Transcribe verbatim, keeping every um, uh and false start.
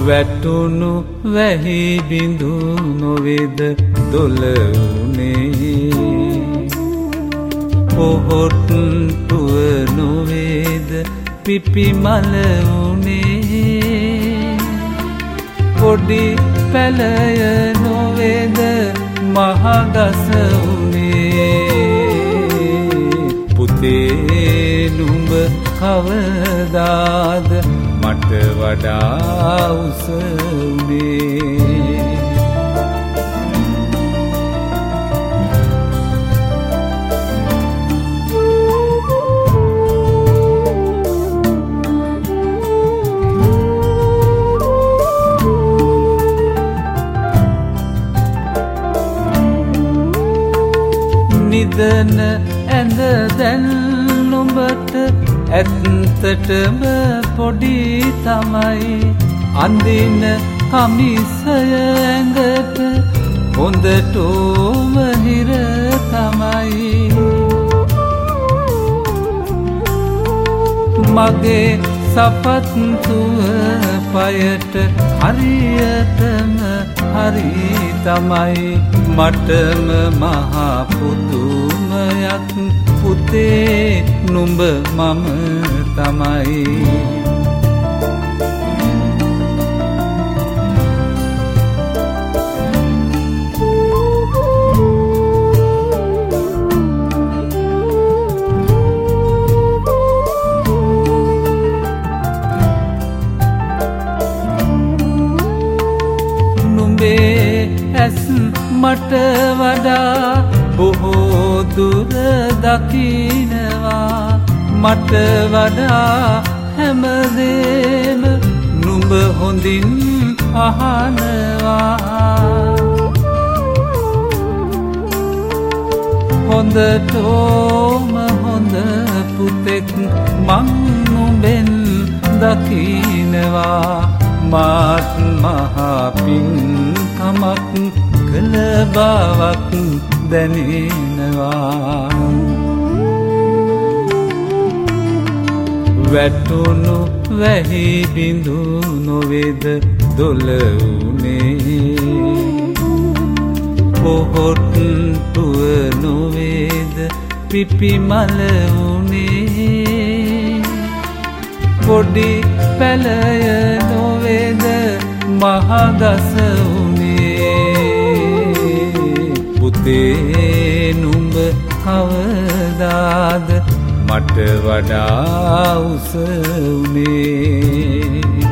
වැටුණු වැහි බිඳු නොවේද දොළ උනේ පොහොට්ටුව නොවේද පිපි මල උනේ පොඩි පැලය නොවේද මහගස උනේ පුතේ නුඹ කවදාද මට වඩා උස උනේ නිදන ඇඳ දැන් නුඹට ඇත්තටම පොඩි තමයි අඳින කමිසය ඇඟට හොඳටම හිර තමයි මගේ සපත්තුව පයට හරියටම හරි තමයි මටම මහා පුදුමයක් පුතේ නුඹ මම තමයි ඇස් මට වඩා බොහෝ දුර දකිනවා මට වඩා හැමදේම නුඹ හොඳින් අහනවා හොඳටම හොඳ පුතෙක් මං නුඹෙන් දකිනවා මාත් මහා පින්කමක් කළ බවක් දැනෙනවා වැටුණු වැහි බිඳු නොවේද දොළ උනේ පොහොට්ටුව නොවේද පිපි මල උනේ පොඩි පැලය නොවේද මහගස උනේ පුතේ නුඹ කවදාද මට වඩා උස උනේ